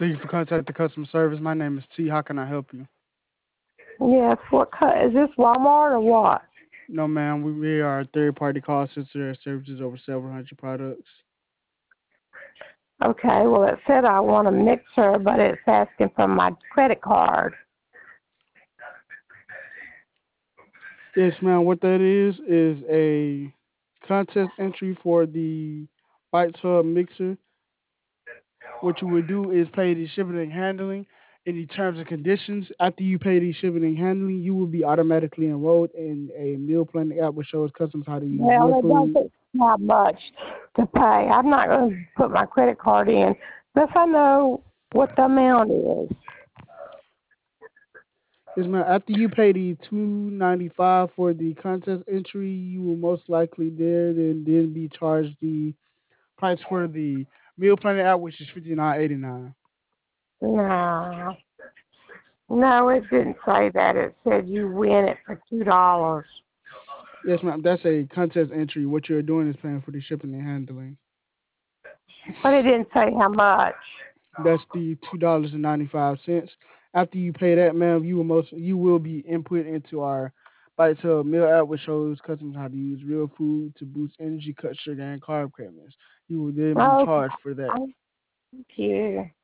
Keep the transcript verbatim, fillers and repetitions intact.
Thank you for contacting customer service. My name is T. How can I help you? Yes, what cut? Is this Walmart or what? No, ma'am. We, we are a third-party call center that services over several hundred products. Okay, well, it said I want a mixer, but it's asking for my credit card. Yes, ma'am. What that is is a contest entry for the Bite Hub mixer. What you would do is pay the shipping and handling. Any terms and conditions. After you pay the shipping and handling, you will be automatically enrolled in a meal planning app which shows customers how to use real Well, it food. doesn't have much to pay. I'm not going to put my credit card in unless I know what the amount is. Yes, ma'am. After you pay the two ninety five for the contest entry, you will most likely then and then be charged the price for the meal planning app, which is fifty nine eighty nine. No, no, it didn't say that. It said you win it for two dollars. Yes, ma'am. That's a contest entry. What you're doing is paying for the shipping and handling. But it didn't say how much. That's the two dollars and ninety five cents. After you pay that, ma'am, you will most you will be input into our Bite Hub meal app, which shows customers how to use real food to boost energy, cut sugar, and carb cravings. You will then be Okay, charged for that. thank you.